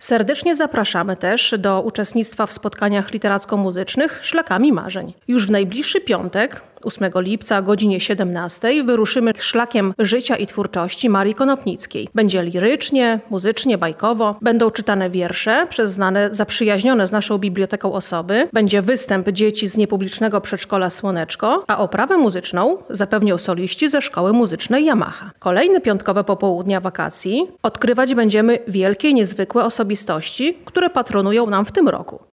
Serdecznie zapraszamy też do uczestnictwa w spotkaniach literacko-muzycznych Szlakami Marzeń. Już w najbliższy piątek, 8 lipca o godzinie 17 wyruszymy szlakiem życia i twórczości Marii Konopnickiej. Będzie lirycznie, muzycznie, bajkowo. Będą czytane wiersze przez znane, zaprzyjaźnione z naszą biblioteką osoby. Będzie występ dzieci z niepublicznego przedszkola Słoneczko, a oprawę muzyczną zapewnią soliści ze Szkoły Muzycznej Yamaha. Kolejne piątkowe popołudnia wakacji odkrywać będziemy wielkie, niezwykłe osobistości, które patronują nam w tym roku.